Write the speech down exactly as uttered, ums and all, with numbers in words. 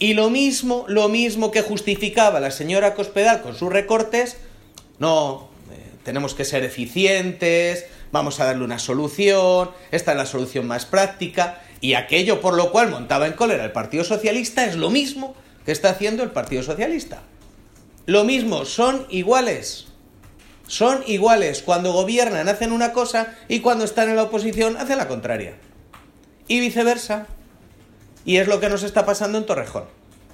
Y lo mismo, lo mismo que justificaba la señora Cospedal con sus recortes, no, eh, tenemos que ser eficientes, vamos a darle una solución, esta es la solución más práctica, y aquello por lo cual montaba en cólera el Partido Socialista es lo mismo que está haciendo el Partido Socialista. Lo mismo, son iguales. Son iguales. Cuando gobiernan hacen una cosa y cuando están en la oposición hacen la contraria. Y viceversa. Y es lo que nos está pasando en Torrejón.